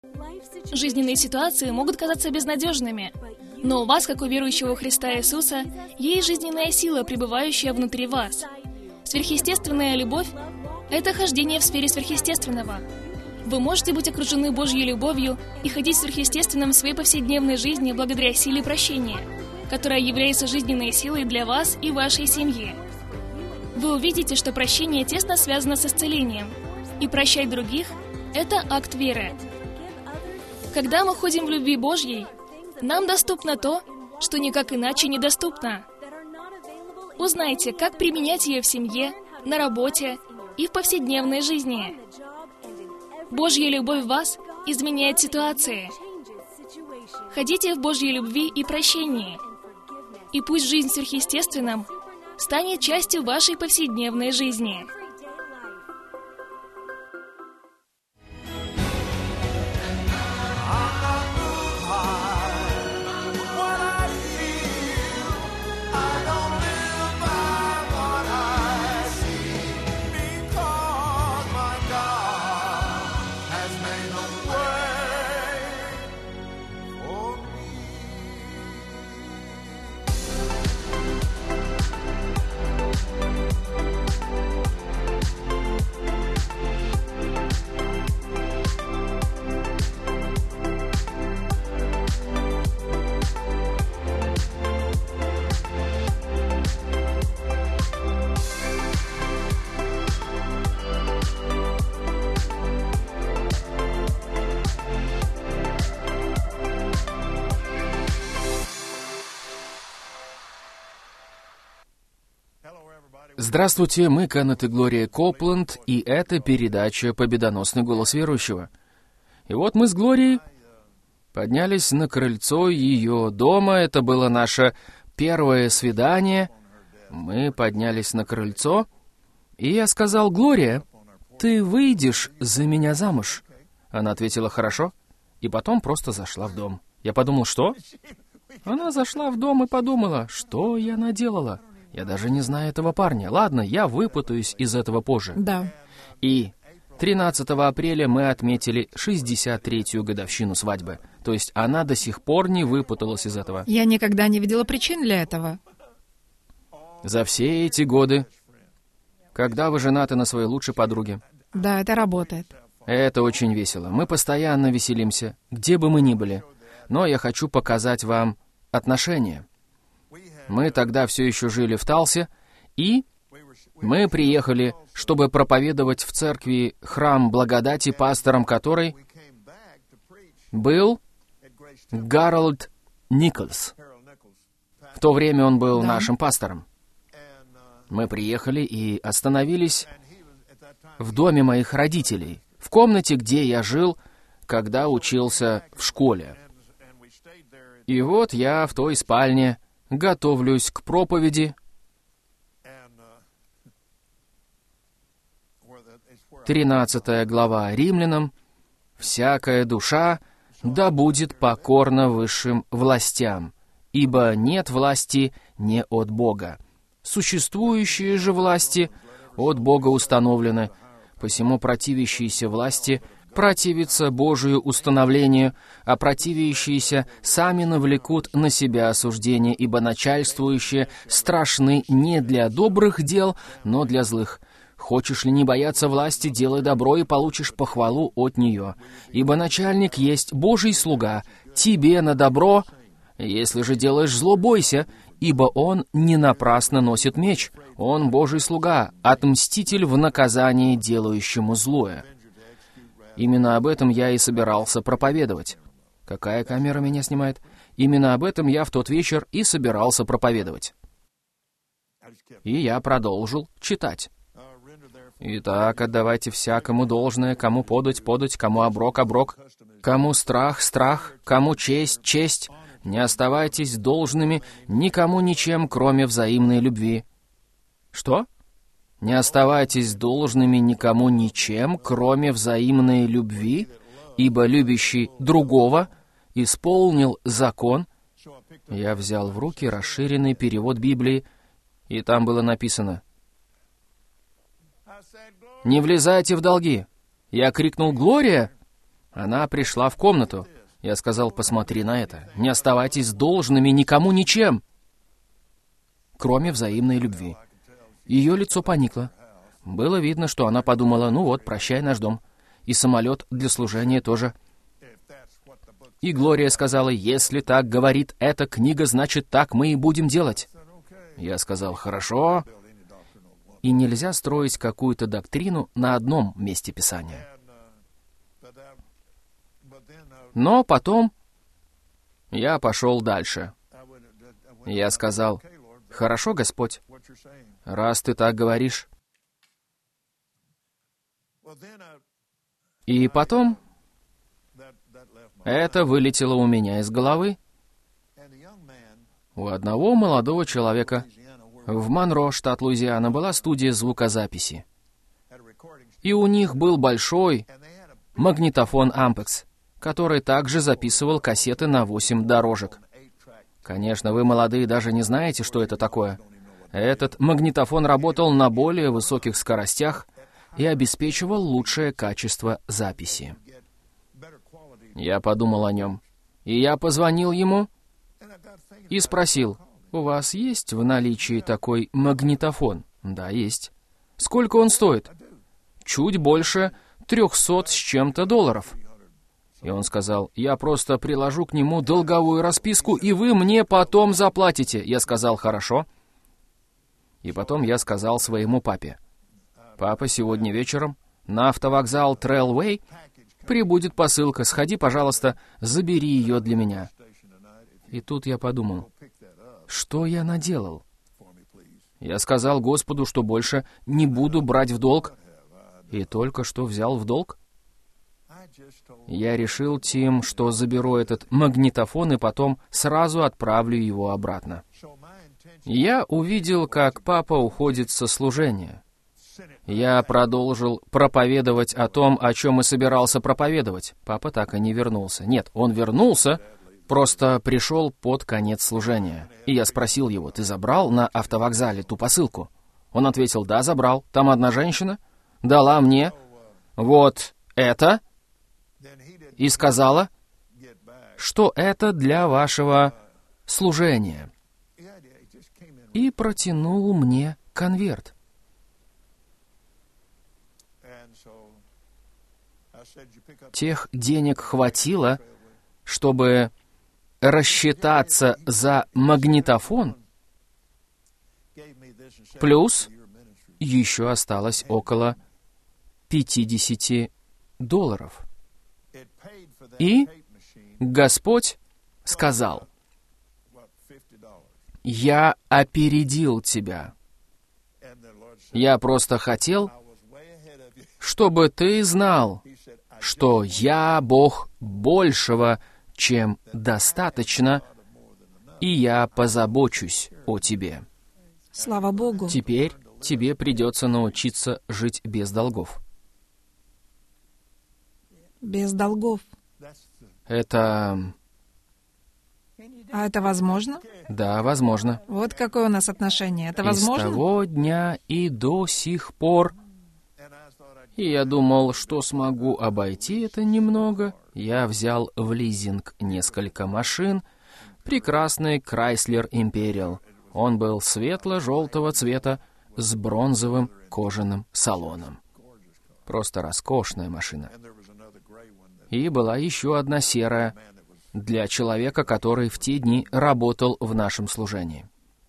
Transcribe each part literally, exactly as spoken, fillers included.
Жизненные ситуации могут казаться безнадежными, но у вас, как у верующего в Христа Иисуса, есть жизненная сила, пребывающая внутри вас. Сверхъестественная любовь — это хождение в сфере сверхъестественного. Вы можете быть окружены Божьей любовью и ходить сверхъестественным в своей повседневной жизни благодаря силе прощения, которая является жизненной силой для вас и вашей семьи. Вы увидите, что прощение тесно связано с исцелением, и прощать других — это акт веры. Когда мы ходим в любви Божьей, нам доступно то, что никак иначе недоступно. Узнайте, как применять ее в семье, на работе и в повседневной жизни. Божья любовь в вас изменяет ситуации. Ходите в Божьей любви и прощении, и пусть жизнь в сверхъестественном станет частью вашей повседневной жизни. Здравствуйте, мы Кеннет и Глория Копланд, и это передача «Победоносный голос верующего». И вот мы с Глорией поднялись на крыльцо ее дома, это было наше первое свидание. Мы поднялись на крыльцо, и я сказал: «Глория, ты выйдешь за меня замуж?» Она ответила: «Хорошо», и потом просто зашла в дом. Я подумал: что? Она зашла в дом и подумала: что я наделала? Я даже не знаю этого парня. Ладно, я выпутаюсь из этого позже. Да. И тринадцатого апреля мы отметили шестьдесят третью годовщину свадьбы. То есть она до сих пор не выпуталась из этого. Я никогда не видела причин для этого. За все эти годы, когда вы женаты на своей лучшей подруге. Да, это работает. Это очень весело. Мы постоянно веселимся, где бы мы ни были. Но я хочу показать вам отношения. Мы тогда все еще жили в Талсе, и мы приехали, чтобы проповедовать в церкви «Храм Благодати», пастором которой был Гарольд Николс. В то время он был Да. нашим пастором. Мы приехали и остановились в доме моих родителей, в комнате, где я жил, когда учился в школе. И вот я в той спальне готовлюсь к проповеди. тринадцатая глава Римлянам. «Всякая душа да будет покорна высшим властям, ибо нет власти не от Бога. Существующие же власти от Бога установлены, посему противящиеся власти противятся Божию установлению, а противящиеся сами навлекут на себя осуждение, ибо начальствующие страшны не для добрых дел, но для злых. Хочешь ли не бояться власти, делай добро, и получишь похвалу от нее. Ибо начальник есть Божий слуга, тебе на добро. Если же делаешь зло, бойся, ибо он не напрасно носит меч. Он Божий слуга, отмститель в наказании делающему злое». Именно об этом я и собирался проповедовать. Какая камера меня снимает? Именно об этом я в тот вечер и собирался проповедовать. И я продолжил читать. «Итак, отдавайте всякому должное, кому подать, подать, кому оброк, оброк, кому страх, страх, кому честь, честь. Не оставайтесь должными никому ничем, кроме взаимной любви». Что? «Не оставайтесь должными никому ничем, кроме взаимной любви, ибо любящий другого исполнил закон». Я взял в руки расширенный перевод Библии, и там было написано: «Не влезайте в долги». Я крикнул: «Глория, Она пришла в комнату. Я сказал, посмотри на это. Не оставайтесь должными никому ничем, кроме взаимной любви. Ее лицо поникло. Было видно, что она подумала, ну вот, прощай наш дом. И самолет для служения тоже. И Глория сказала, если так говорит эта книга, значит, так мы и будем делать. Я сказал, хорошо. И нельзя строить какую-то доктрину на одном месте Писания. Но потом я пошел дальше. Я сказал, хорошо, Господь, раз ты так говоришь. И потом это вылетело у меня из головы. У одного молодого человека в Монро, штат Луизиана, была студия звукозаписи. И у них был большой магнитофон Ampex, который также записывал кассеты на восемь дорожек. Конечно, вы, молодые, даже не знаете, что это такое. Этот магнитофон работал на более высоких скоростях и обеспечивал лучшее качество записи. Я подумал о нем, и я позвонил ему и спросил, «У вас есть в наличии такой магнитофон?» «Да, есть». «Сколько он стоит?» «Чуть больше трехсот с чем-то долларов». И он сказал, «Я просто приложу к нему долговую расписку, и вы мне потом заплатите». Я сказал, «Хорошо». И потом я сказал своему папе, «Папа, сегодня вечером на автовокзал Трэлвей прибудет посылка. Сходи, пожалуйста, забери ее для меня». И тут я подумал, что я наделал? Я сказал Господу, что больше не буду брать в долг, и только что взял в долг. Я решил, Тим, что заберу этот магнитофон и потом сразу отправлю его обратно. Я увидел, как папа уходит со служения. Я продолжил проповедовать о том, о чем и собирался проповедовать. Папа так и не вернулся. Нет, он вернулся, просто пришел под конец служения. И я спросил его, «Ты забрал на автовокзале ту посылку?» Он ответил, «Да, забрал. Там одна женщина дала мне вот это и сказала, что это для вашего служения». И протянул мне конверт. Тех денег хватило, чтобы рассчитаться за магнитофон, плюс еще осталось около пятьдесят долларов. И Господь сказал, «Я опередил тебя. Я просто хотел, чтобы ты знал, что я Бог большего, чем достаточно, и я позабочусь о тебе». Слава Богу. Теперь тебе придется научиться жить без долгов. Без долгов. Это... А это возможно? Да, возможно. Вот какое у нас отношение. Это И возможно? с того дня и до сих пор. И я думал, что смогу обойти это немного. Я взял в лизинг несколько машин. Прекрасный Chrysler Imperial. Он был светло-желтого цвета с бронзовым кожаным салоном. Просто роскошная машина. И была еще одна серая для человека, который в те дни работал в нашем служении.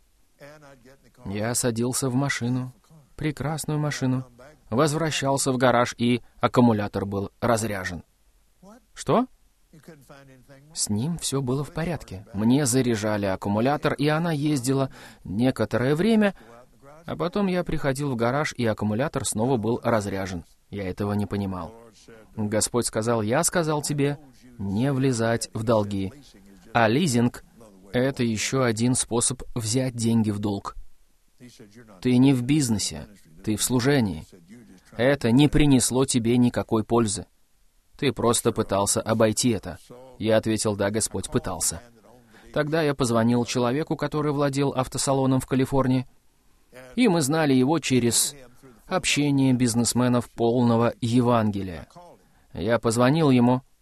Я садился в машину, прекрасную машину, возвращался в гараж, и аккумулятор был разряжен. Что? С ним все было в порядке. Мне заряжали аккумулятор, и она ездила некоторое время, а потом я приходил в гараж, и аккумулятор снова был разряжен. Я этого не понимал. Господь сказал, «Я сказал тебе не влезать в долги». А лизинг — это еще один способ взять деньги в долг. Ты не в бизнесе, ты в служении. Это не принесло тебе никакой пользы. Ты просто пытался обойти это. Я ответил, «Да, Господь, пытался». Тогда я позвонил человеку, который владел автосалоном в Калифорнии, и мы знали его через общение бизнесменов полного Евангелия. Я позвонил ему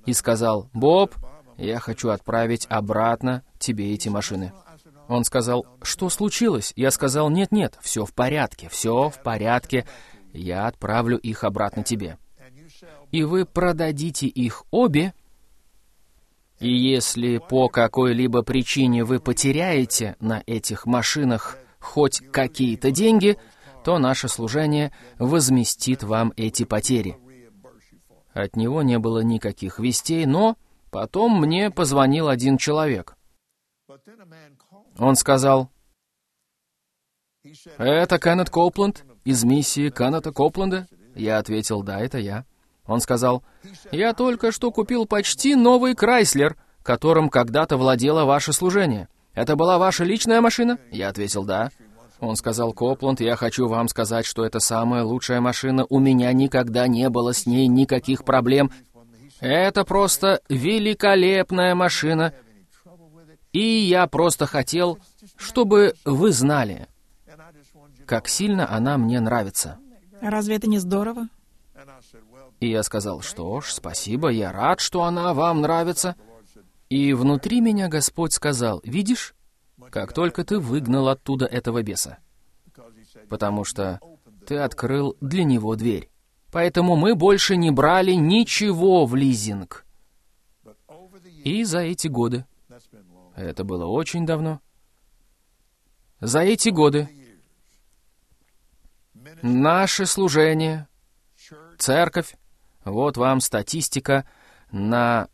и сказал: «Боб, я хочу отправить обратно тебе эти машины». Он сказал: «Что случилось?» Я сказал: «Нет-нет, все в порядке, все в порядке. Я отправлю их обратно тебе. И вы продадите их обе, и если по какой-либо причине вы потеряете на этих машинах хоть какие-то деньги, то наше служение возместит вам эти потери». От него не было никаких вестей, но потом мне позвонил один человек. Он сказал: «Это Кеннет Коупленд из миссии Кеннета Коупленда?» Я ответил: «Да, это я». Он сказал: «Я только что купил почти новый Крайслер, которым когда-то владело ваше служение. Это была ваша личная машина?» Я ответил: «Да». Он сказал: «Коупленд, я хочу вам сказать, что это самая лучшая машина. У меня никогда не было с ней никаких проблем. Это просто великолепная машина. И я просто хотел, чтобы вы знали, как сильно она мне нравится». Разве это не здорово? И я сказал: «Что ж, спасибо, я рад, что она вам нравится». И внутри меня Господь сказал: «Видишь, как только ты выгнал оттуда этого беса, потому что ты открыл для него дверь. Поэтому мы больше не брали ничего в лизинг». И за эти годы, это было очень давно, за эти годы наше служение, церковь, вот вам статистика на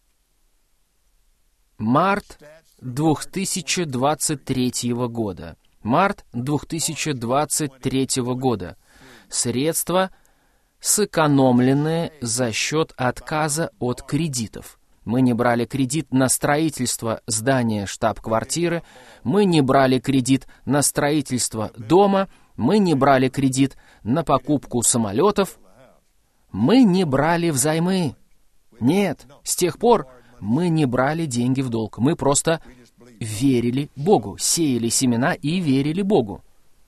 март две тысячи двадцать третьего года. Март две тысячи двадцать третьего года. Средства, сэкономленные за счет отказа от кредитов. Мы не брали кредит на строительство здания штаб-квартиры, мы не брали кредит на строительство дома, мы не брали кредит на покупку самолетов, мы не брали взаймы. Нет, с тех пор мы не брали деньги в долг. Мы просто верили Богу, сеяли семена и верили Богу.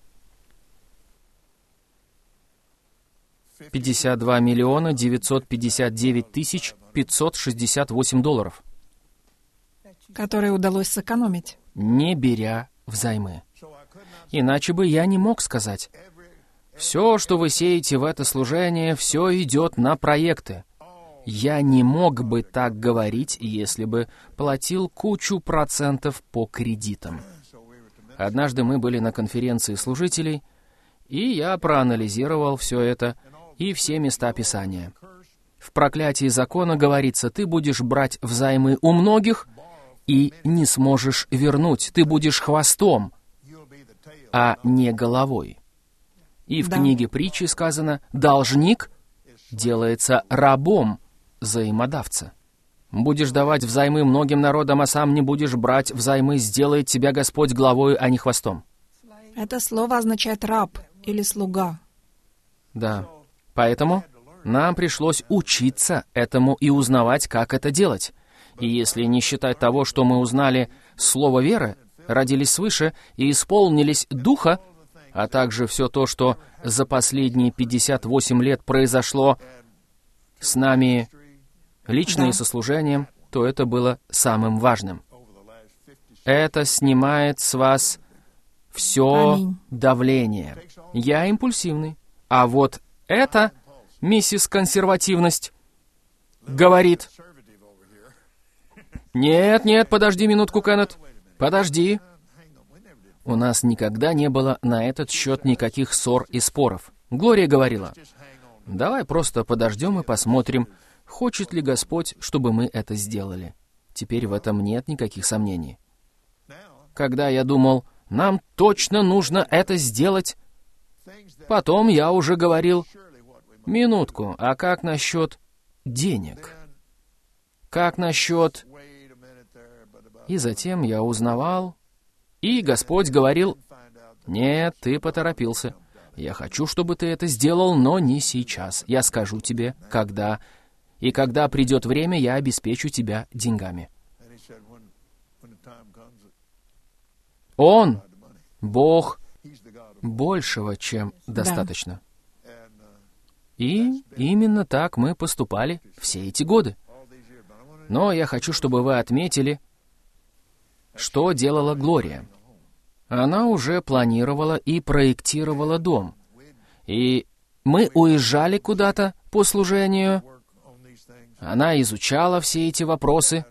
пятьдесят два миллиона девятьсот пятьдесят девять тысяч пятьсот шестьдесят восемь долларов. Которые удалось сэкономить. Не беря взаймы. Иначе бы я не мог сказать: «Все, что вы сеете в это служение, все идет на проекты». Я не мог бы так говорить, если бы платил кучу процентов по кредитам. Однажды мы были на конференции служителей, и я проанализировал все это и все места Писания. В проклятии закона говорится: ты будешь брать взаймы у многих и не сможешь вернуть. Ты будешь хвостом, а не головой. И в Да. книге притчи сказано: должник делается рабом взаимодавца. Будешь давать взаймы многим народам, а сам не будешь брать взаймы, сделает тебя Господь главой, а не хвостом. Это слово означает раб или слуга. Да. Поэтому нам пришлось учиться этому и узнавать, как это делать. И если не считать того, что мы узнали слово веры, родились свыше и исполнились Духа, а также все то, что за последние пятьдесят восемь лет произошло с нами лично Да. и со служением, то это было самым важным. Это снимает с вас все Аминь. давление. Я импульсивный. А вот это, миссис Консервативность, говорит: «Нет, нет, подожди минутку, Кеннет, подожди». У нас никогда не было на этот счет никаких ссор и споров. Глория говорила: «Давай просто подождем и посмотрим, хочет ли Господь, чтобы мы это сделали». Теперь в этом нет никаких сомнений. Когда я думал: нам точно нужно это сделать, потом я уже говорил: минутку, а как насчет денег? Как насчет... И затем я узнавал, и Господь говорил: «Нет, ты поторопился. Я хочу, чтобы ты это сделал, но не сейчас. Я скажу тебе, когда. И когда придет время, я обеспечу тебя деньгами». Он, Бог большего, чем достаточно. И именно так мы поступали все эти годы. Но я хочу, чтобы вы отметили, что делала Глория. Она уже планировала и проектировала дом. И мы уезжали куда-то по служению. Она изучала все эти вопросы.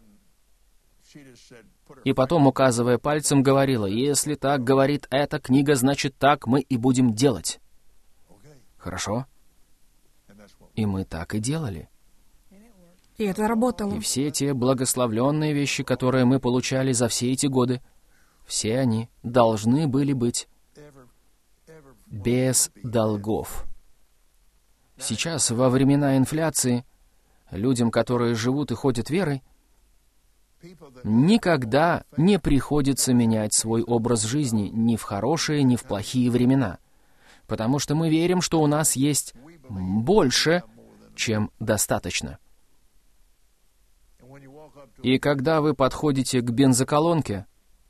И потом, указывая пальцем, говорила: «Если так говорит эта книга, значит, так мы и будем делать». Хорошо? И мы так и делали. И это работало. И все те благословленные вещи, которые мы получали за все эти годы, все они должны были быть без долгов. Сейчас, во времена инфляции, людям, которые живут и ходят верой, никогда не приходится менять свой образ жизни ни в хорошие, ни в плохие времена, потому что мы верим, что у нас есть больше, чем достаточно. И когда вы подходите к бензоколонке,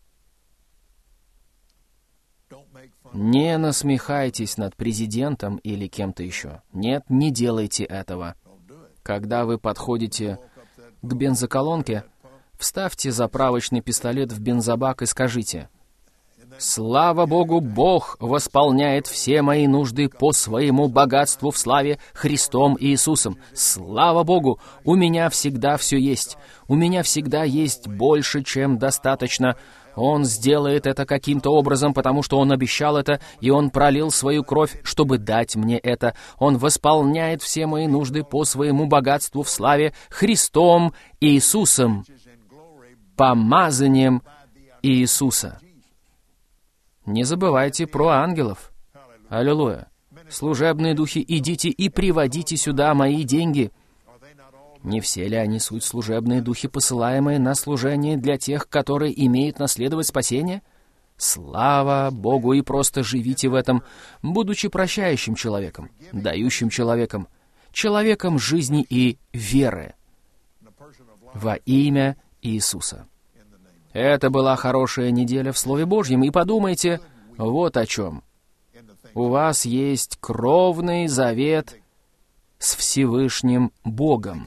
не насмехайтесь над президентом или кем-то еще. Нет, не делайте этого. Когда вы подходите к бензоколонке, вставьте заправочный пистолет в бензобак и скажите: «Слава Богу, Бог восполняет все мои нужды по своему богатству в славе Христом Иисусом. Слава Богу, у меня всегда все есть. У меня всегда есть больше, чем достаточно. Он сделает это каким-то образом, потому что Он обещал это, и Он пролил свою кровь, чтобы дать мне это. Он восполняет все мои нужды по своему богатству в славе Христом Иисусом, помазанием Иисуса». Не забывайте про ангелов. Аллилуйя. Служебные духи, идите и приводите сюда мои деньги. Не все ли они суть служебные духи, посылаемые на служение для тех, которые имеют наследовать спасение? Слава Богу, и просто живите в этом, будучи прощающим человеком, дающим человеком, человеком жизни и веры во имя Иисуса. Это была хорошая неделя в Слове Божьем, и подумайте вот о чем. У вас есть кровный завет с Всевышним Богом.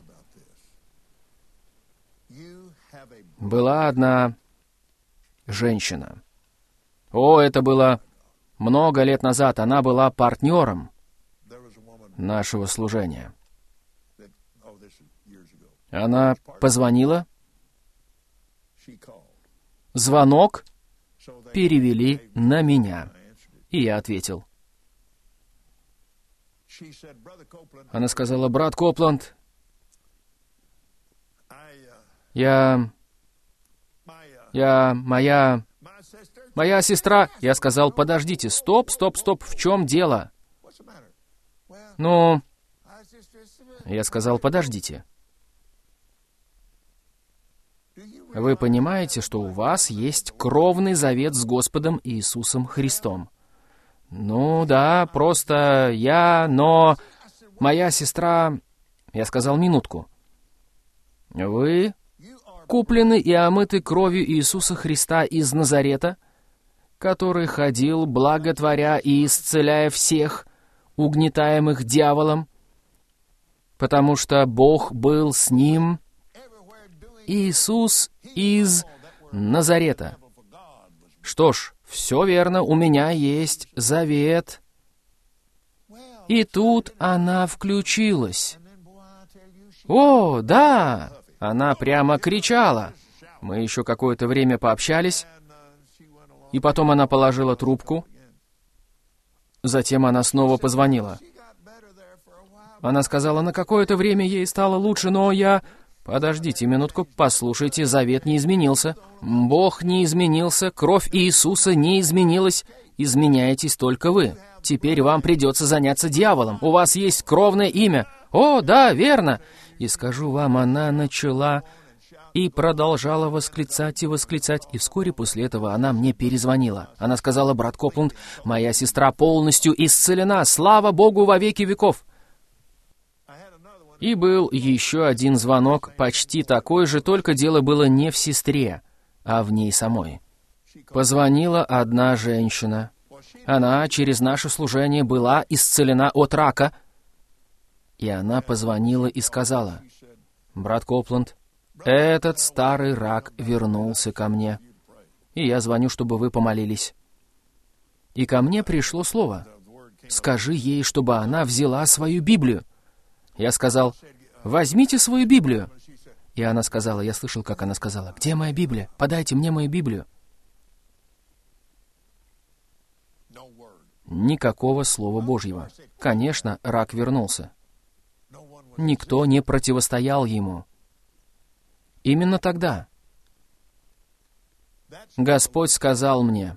Была одна женщина. О, это было много лет назад. Она была партнером нашего служения. Она позвонила. Звонок перевели на меня, и я ответил. Она сказала: «Брат Копланд, я... я... моя... моя сестра...» Я сказал: «Подождите, стоп, стоп, стоп, в чем дело?» «Ну...» Я сказал: «Подождите. Вы понимаете, что у вас есть кровный завет с Господом Иисусом Христом?» «Ну да, просто я, но... моя сестра...» Я сказал: «Минутку. Вы куплены и омыты кровью Иисуса Христа из Назарета, который ходил, благотворя и исцеляя всех, угнетаемых дьяволом, потому что Бог был с ним. Иисус из Назарета». Что ж, все верно, у меня есть завет. И тут она включилась. О, да! Она прямо кричала. Мы еще какое-то время пообщались, и потом она положила трубку. Затем она снова позвонила. Она сказала, на какое-то время ей стало лучше, но я... Подождите минутку, послушайте, завет не изменился. Бог не изменился, кровь Иисуса не изменилась. Изменяетесь только вы. Теперь вам придется заняться дьяволом. У вас есть кровное имя. О, да, верно. И скажу вам, она начала и продолжала восклицать и восклицать. И вскоре после этого она мне перезвонила. Она сказала: брат Копланд, моя сестра полностью исцелена. Слава Богу во веки веков. И был еще один звонок, почти такой же, только дело было не в сестре, а в ней самой. Позвонила одна женщина. Она через наше служение была исцелена от рака. И она позвонила и сказала: брат Копланд, этот старый рак вернулся ко мне. И я звоню, чтобы вы помолились. И ко мне пришло слово. Скажи ей, чтобы она взяла свою Библию. Я сказал, возьмите свою Библию. И она сказала, я слышал, как она сказала, где моя Библия? Подайте мне мою Библию. Никакого Слова Божьего. Конечно, рак вернулся. Никто не противостоял ему. Именно тогда Господь сказал мне,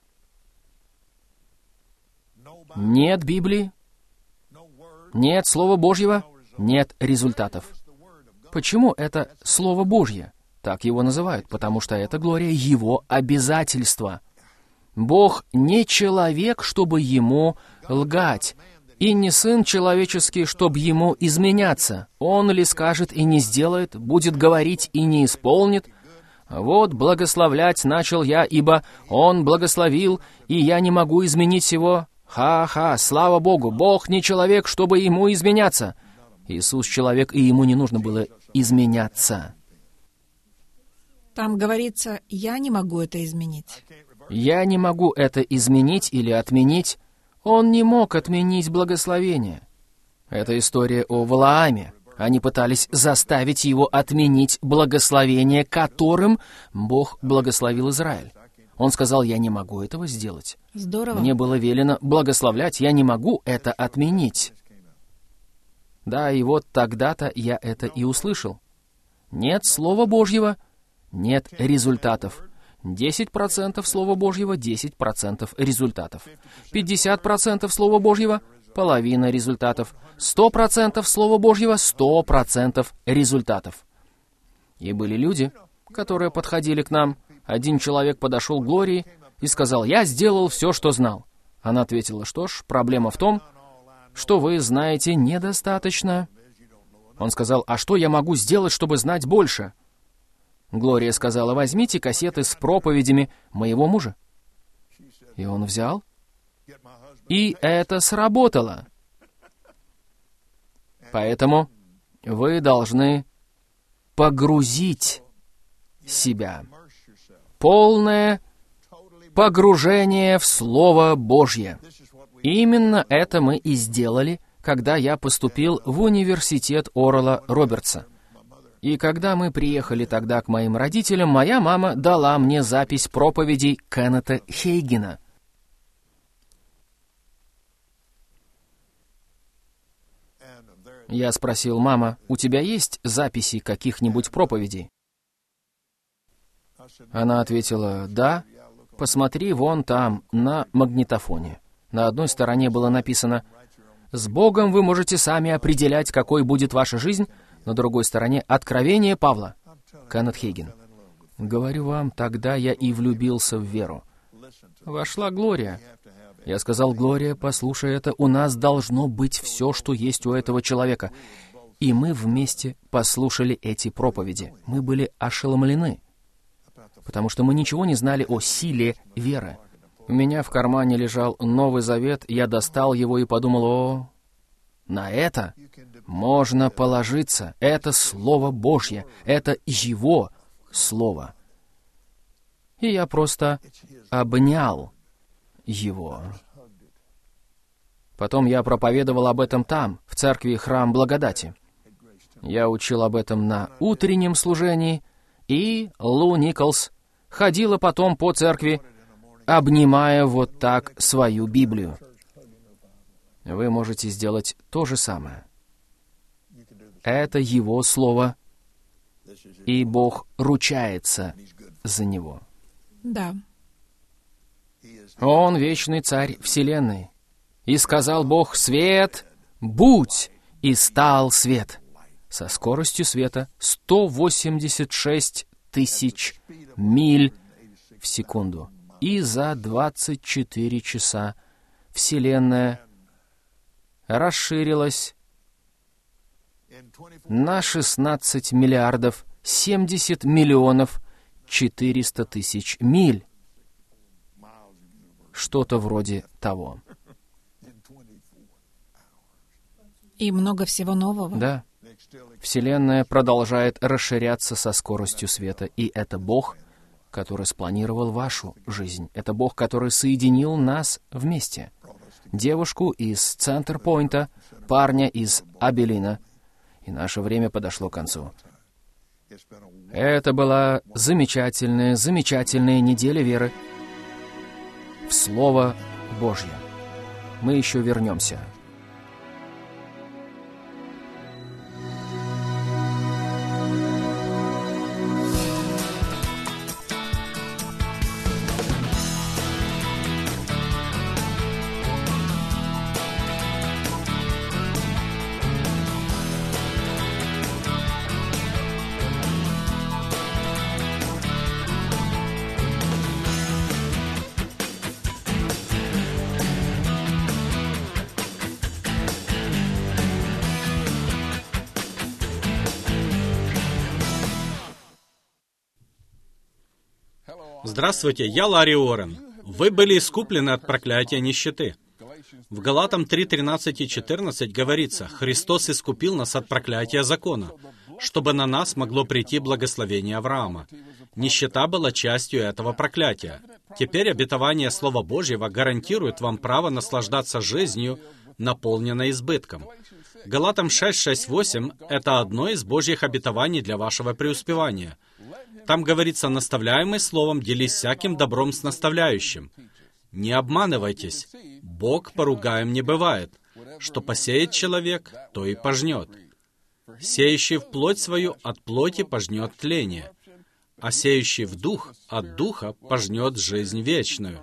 нет Библии, нет Слова Божьего, нет результатов. Почему это Слово Божье? Так его называют, потому что это, Глория, Его обязательство. Бог не человек, чтобы Ему лгать, и не Сын человеческий, чтобы Ему изменяться. Он ли скажет и не сделает, будет говорить и не исполнит? Вот благословлять начал я, ибо Он благословил, и я не могу изменить Его. Ха-ха, слава Богу, Бог не человек, чтобы Ему изменяться. Иисус человек, и Ему не нужно было изменяться. Там говорится, я не могу это изменить. Я не могу это изменить или отменить. Он не мог отменить благословение. Это история о Валааме. Они пытались заставить его отменить благословение, которым Бог благословил Израиль. Он сказал, я не могу этого сделать. Здорово. Мне было велено благословлять, я не могу это отменить. Да, и вот тогда-то я это и услышал. Нет Слова Божьего, нет результатов. десять процентов Слова Божьего, десять процентов результатов. пятьдесят процентов Слова Божьего, половина результатов. сто процентов Слова Божьего, сто процентов результатов. И были люди, которые подходили к нам. Один человек подошел к Глории и сказал, «Я сделал все, что знал». Она ответила, «Что ж, проблема в том, что вы знаете недостаточно». Он сказал, «А что я могу сделать, чтобы знать больше?» Глория сказала, «Возьмите кассеты с проповедями моего мужа». И он взял, и это сработало. Поэтому вы должны погрузить себя. Полное погружение в Слово Божье. Именно это мы и сделали, когда я поступил в университет Орала Робертса. И когда мы приехали тогда к моим родителям, моя мама дала мне запись проповедей Кеннета Хейгена. Я спросил, «Мама, у тебя есть записи каких-нибудь проповедей?» Она ответила, «Да, посмотри вон там, на магнитофоне». На одной стороне было написано, «С Богом вы можете сами определять, какой будет ваша жизнь», на другой стороне «Откровение Павла». Кеннет Хейген. Говорю вам, тогда я и влюбился в веру. Вошла Глория. Я сказал, «Глория, послушай это, у нас должно быть все, что есть у этого человека». И мы вместе послушали эти проповеди. Мы были ошеломлены, потому что мы ничего не знали о силе веры. У меня в кармане лежал Новый Завет, я достал его и подумал, о, на это можно положиться. Это Слово Божье, это Его Слово. И я просто обнял его. Потом я проповедовал об этом там, в церкви Храм Благодати. Я учил об этом на утреннем служении, и Лу Николс ходила потом по церкви, обнимая вот так свою Библию. Вы можете сделать то же самое. Это Его Слово, и Бог ручается за него. Да. Он вечный царь вселенной. И сказал Бог, свет, будь, и стал свет. Со скоростью света сто восемьдесят шесть тысяч миль в секунду. И за двадцать четыре часа Вселенная расширилась на шестнадцать миллиардов семьдесят миллионов четыреста тысяч миль. Что-то вроде того. И много всего нового. Да. Вселенная продолжает расширяться со скоростью света, и это Бог, который спланировал вашу жизнь. Это Бог, который соединил нас вместе. Девушку из Центр-Пойнта, парня из Абелина. И наше время подошло к концу. Это была замечательная, замечательная неделя веры в Слово Божье. Мы еще вернемся. Здравствуйте, я Ларри Уоррен. Вы были искуплены от проклятия нищеты. В Галатам три, тринадцать и четырнадцать говорится: «Христос искупил нас от проклятия закона, чтобы на нас могло прийти благословение Авраама». Нищета была частью этого проклятия. Теперь обетование Слова Божьего гарантирует вам право наслаждаться жизнью, наполненной избытком. Галатам шесть, шесть, восемь — это одно из Божьих обетований для вашего преуспевания. Там говорится: «Наставляемый словом, делись всяким добром с наставляющим». Не обманывайтесь. Бог поругаем не бывает. Что посеет человек, то и пожнет. Сеющий в плоть свою от плоти пожнет тление, а сеющий в дух от духа пожнет жизнь вечную.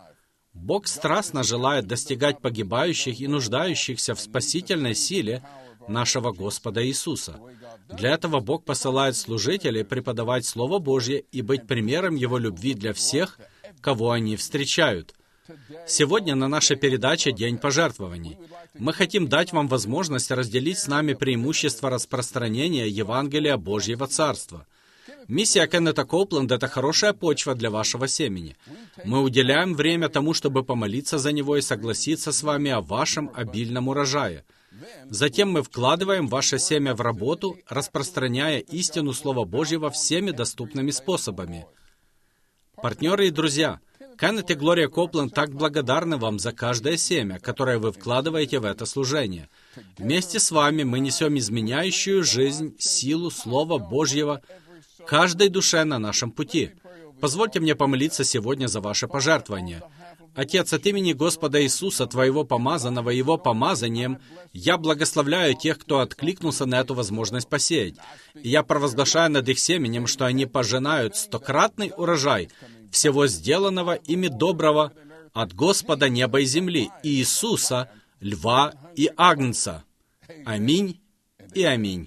Бог страстно желает достигать погибающих и нуждающихся в спасительной силе нашего Господа Иисуса. Для этого Бог посылает служителей преподавать Слово Божье и быть примером Его любви для всех, кого они встречают. Сегодня на нашей передаче «День пожертвований». Мы хотим дать вам возможность разделить с нами преимущество распространения Евангелия Божьего Царства. Миссия Кеннета Коупленда — это хорошая почва для вашего семени. Мы уделяем время тому, чтобы помолиться за него и согласиться с вами о вашем обильном урожае. Затем мы вкладываем ваше семя в работу, распространяя истину Слова Божьего всеми доступными способами. Партнеры и друзья, Кеннет и Глория Коупленд так благодарны вам за каждое семя, которое вы вкладываете в это служение. Вместе с вами мы несем изменяющую жизнь, силу Слова Божьего каждой душе на нашем пути. Позвольте мне помолиться сегодня за ваше пожертвование. Отец, от имени Господа Иисуса, Твоего помазанного Его помазанием, я благословляю тех, кто откликнулся на эту возможность посеять. И я провозглашаю над их семенем, что они пожинают стократный урожай всего сделанного ими доброго от Господа неба и земли, Иисуса, Льва и Агнца. Аминь и аминь.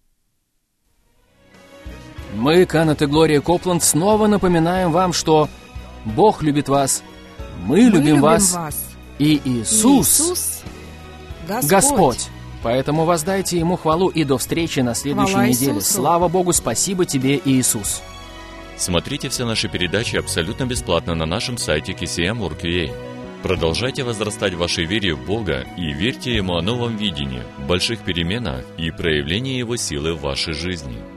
Мы, Кеннет и Глория Коупленд, снова напоминаем вам, что Бог любит вас, мы, мы любим, любим вас, вас, и Иисус, Иисус Господь. Господь. Поэтому воздайте Ему хвалу, и до встречи на следующей Хвала неделе. Иисусу. Слава Богу, спасибо Тебе, Иисус. Смотрите все наши передачи абсолютно бесплатно на нашем сайте кей си эм точка орг точка ю а. Продолжайте возрастать в вашей вере в Бога и верьте Ему о новом видении, больших переменах и проявлении Его силы в вашей жизни.